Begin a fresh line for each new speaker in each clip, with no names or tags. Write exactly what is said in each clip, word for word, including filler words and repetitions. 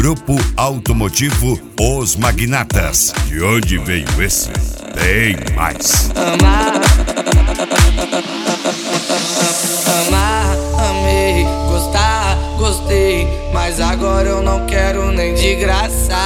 Grupo Automotivo Os Magnatas. De onde veio esse? Tem mais.
Amar, amar, amei, gostar, gostei, mas agora eu não quero nem de graça.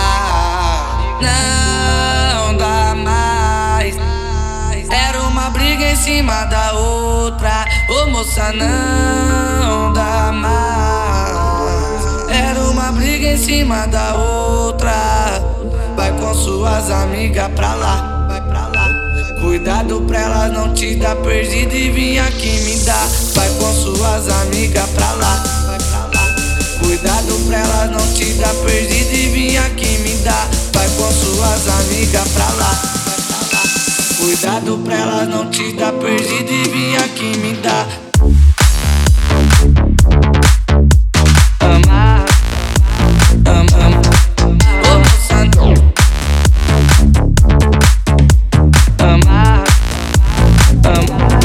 Não dá mais. Era uma briga em cima da outra. Ô moça, não dá mais. Era uma briga em cima da outra. Vai com suas amigas pra lá, vai pra lá. Cuidado pra elas não te dar perdido e vir aqui me dar. Vai com suas amigas pra lá, vai pra lá. Cuidado pra elas não te dar perdido e vir aqui me dar. Vai com suas amigas pra lá, vai pra lá. Cuidado pra elas não te dar perdido e vir aqui me dar. Amar, amar, ô moça, não. Amar, amar,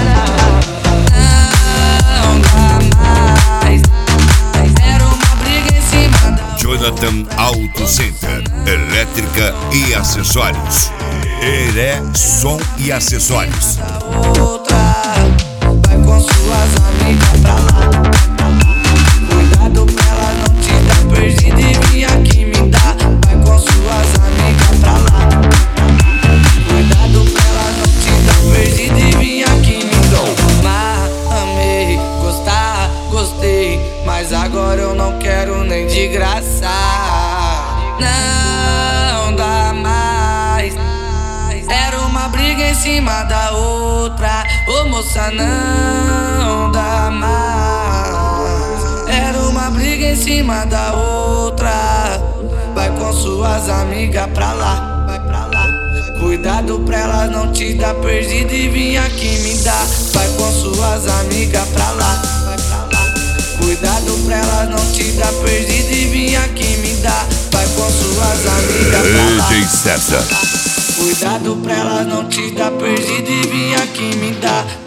não dá mais. Era uma briga em cima da
Jonathan Auto Center, elétrica e acessórios. Heré Som e Acessórios.
outra. Vai com suas amigas pra lá. Cuidado pra ela não te dar perdido e vir aqui me dar. Vai com suas amigas pra lá. Cuidado pra ela não te dar perdido e vir aqui me dar. Amar, amei, gostar, gostei, mas agora eu não quero nem de graça. Não dá mais. Era uma briga em cima da outra. Ô moça, não dá mais. Era uma briga em cima da outra. Vai com suas amigas pra lá, vai pra lá. Cuidado pra elas não te dar perdido e vir aqui me dar. Vai com suas amigas pra lá, vai pra lá. Cuidado pra elas não te dar perdido e vir aqui me dar. Vai com suas amigas pra lá.
D J César.
Cuidado pra elas não te dar perdido e vir aqui me dar.